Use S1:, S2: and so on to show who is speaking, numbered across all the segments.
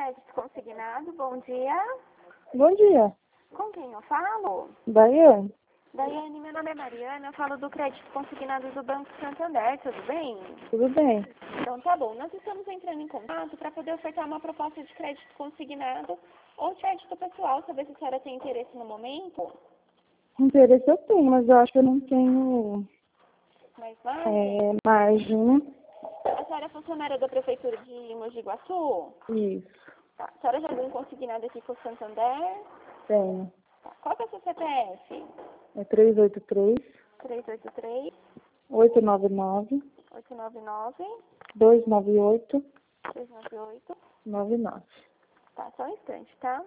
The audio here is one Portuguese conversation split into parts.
S1: Crédito consignado, bom dia.
S2: Bom dia.
S1: Com quem eu falo?
S2: Daiane.
S1: Daiane, meu nome é Mariana, eu falo do crédito consignado do Banco Santander, tudo bem?
S2: Tudo bem?
S1: Então tá bom, nós estamos entrando em contato para poder ofertar uma proposta de crédito consignado ou crédito pessoal, saber se a senhora tem interesse no momento.
S2: Interesse eu tenho, mas eu acho que eu não tenho
S1: Mas vai.
S2: margem.
S1: A senhora é funcionária da Prefeitura de Mogi Guaçu?
S2: Isso.
S1: Tá. A senhora já tem um consignado aqui com o Santander?
S2: Tenho.
S1: Tá. Qual que é o seu CPF?
S2: É 383
S1: 383
S2: 899
S1: 899
S2: 298
S1: 398.
S2: 99.
S1: Tá, só um instante, tá?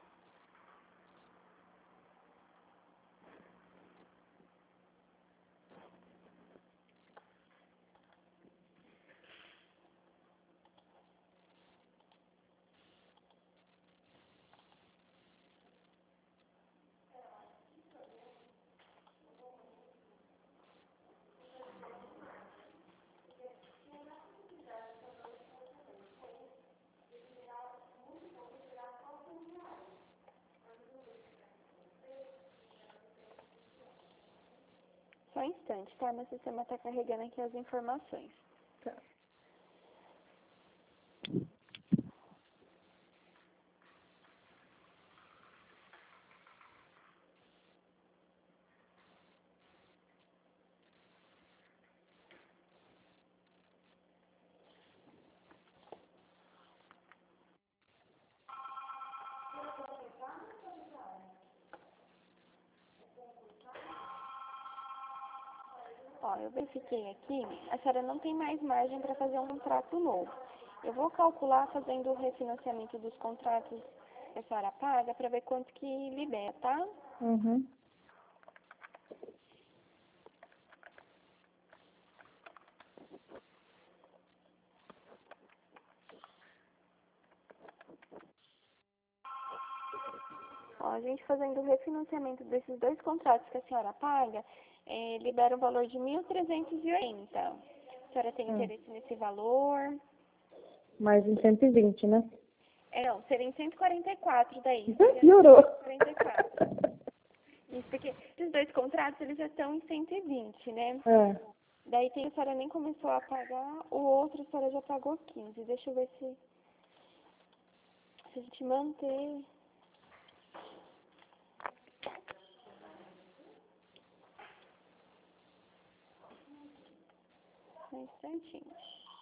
S1: Só um instante, tá? Meu sistema tá carregando aqui as informações.
S2: Tá.
S1: Ó, eu verifiquei aqui, a senhora não tem mais margem para fazer um contrato novo. Eu vou calcular fazendo o refinanciamento dos contratos que a senhora paga para ver quanto que libera, tá?
S2: Uhum.
S1: Ó, a gente fazendo o refinanciamento desses dois contratos que a senhora paga, libera um valor de 1.380. A senhora tem interesse nesse valor?
S2: Mais em 120, né?
S1: Não, seriam 144 daí.
S2: Piorou.
S1: 144. Isso, porque esses dois contratos, eles já estão em 120, né?
S2: É.
S1: Daí tem a senhora nem começou a pagar, o outro a senhora já pagou 15. Deixa eu ver se a gente manter. Só um instantinho.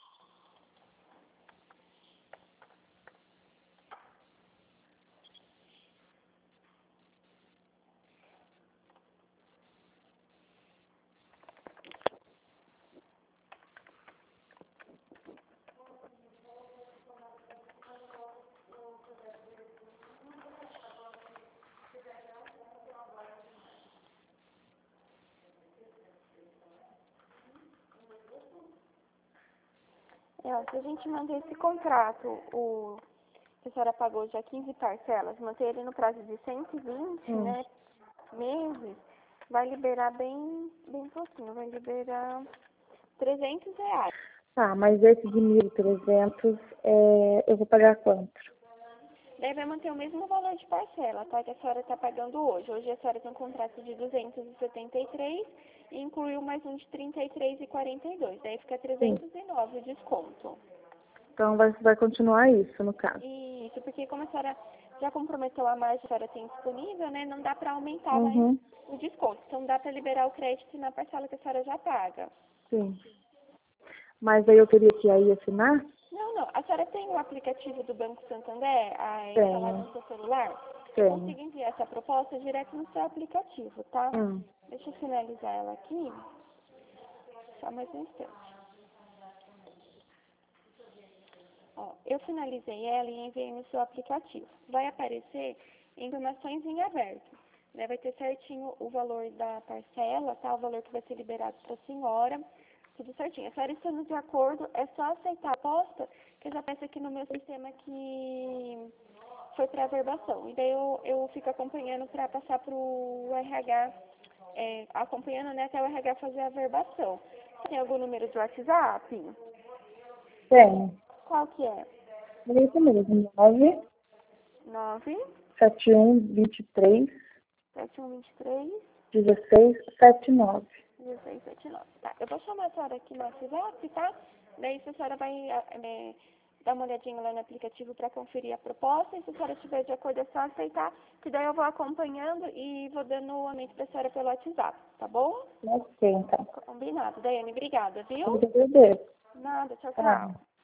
S1: Ó, se a gente manter esse contrato, o que a senhora pagou já 15 parcelas, manter ele no prazo de 120, né, meses, vai liberar bem pouquinho, vai liberar R$ 300.
S2: Tá, mas esse de 1.300, eu vou pagar quanto?
S1: Daí vai manter o mesmo valor de parcela, tá? Que a senhora está pagando hoje. Hoje a senhora tem um contrato de 273 e incluiu mais um de 33,42. Daí fica 309 o desconto.
S2: Então vai continuar isso, no caso.
S1: Isso, porque como a senhora já comprometeu a margem que a senhora tem disponível, né? Não dá para aumentar mais
S2: Uhum.
S1: o desconto. Então dá para liberar o crédito na parcela que a senhora já paga.
S2: Sim. Mas aí eu teria que ir aí assinar?
S1: Não. A senhora tem o aplicativo do Banco Santander instalado
S2: Tenho.
S1: no seu celular? Eu
S2: Tenho.
S1: consigo enviar essa proposta direto no seu aplicativo, tá? Deixa eu finalizar ela aqui. Só mais um instante. Ó, eu finalizei ela e enviei no seu aplicativo. Vai aparecer informações em aberto. Né? Vai ter certinho o valor da parcela, tá? O valor que vai ser liberado para a senhora. Tudo certinho. A senhora estando de acordo, é só aceitar a aposta, que eu já peço aqui no meu sistema que foi para averbação. E daí eu fico acompanhando para passar para o RH, acompanhando, né, até o RH fazer a averbação. Tem algum número de WhatsApp?
S2: Tenho.
S1: Qual que é?
S2: É isso mesmo, 9
S1: 9
S2: 7123
S1: 7123
S2: 1679.
S1: 1679. Tá, eu vou chamar a senhora aqui no WhatsApp, tá? Daí a senhora vai dar uma olhadinha lá no aplicativo para conferir a proposta. E se a senhora estiver de acordo, é só aceitar, que daí eu vou acompanhando e vou dando o aumento para a senhora pelo WhatsApp, tá bom?
S2: Ok, então.
S1: Combinado. Daiane, obrigada, viu?
S2: Eu agradeço.
S1: Nada, tchau,
S2: Tá.
S1: tchau.